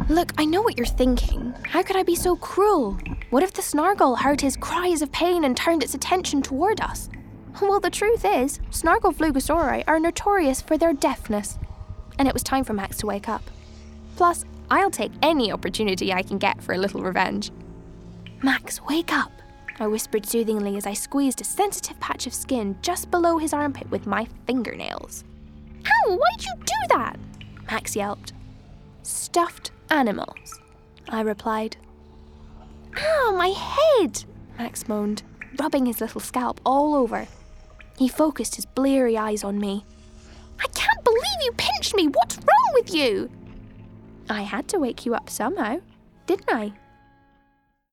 Look, I know what you're thinking. How could I be so cruel? What if the Snargle heard his cries of pain and turned its attention toward us? Well, the truth is, Snargle Flugosauri are notorious for their deafness. And it was time for Max to wake up. Plus, I'll take any opportunity I can get for a little revenge. Max, wake up, I whispered soothingly as I squeezed a sensitive patch of skin just below his armpit with my fingernails. Ow, why'd you do that? Max yelped. Stuffed animals, I replied. Ow, my head, Max moaned, rubbing his little scalp all over. He focused his bleary eyes on me. I can't believe you pinched me! What's wrong with you? I had to wake you up somehow, didn't I?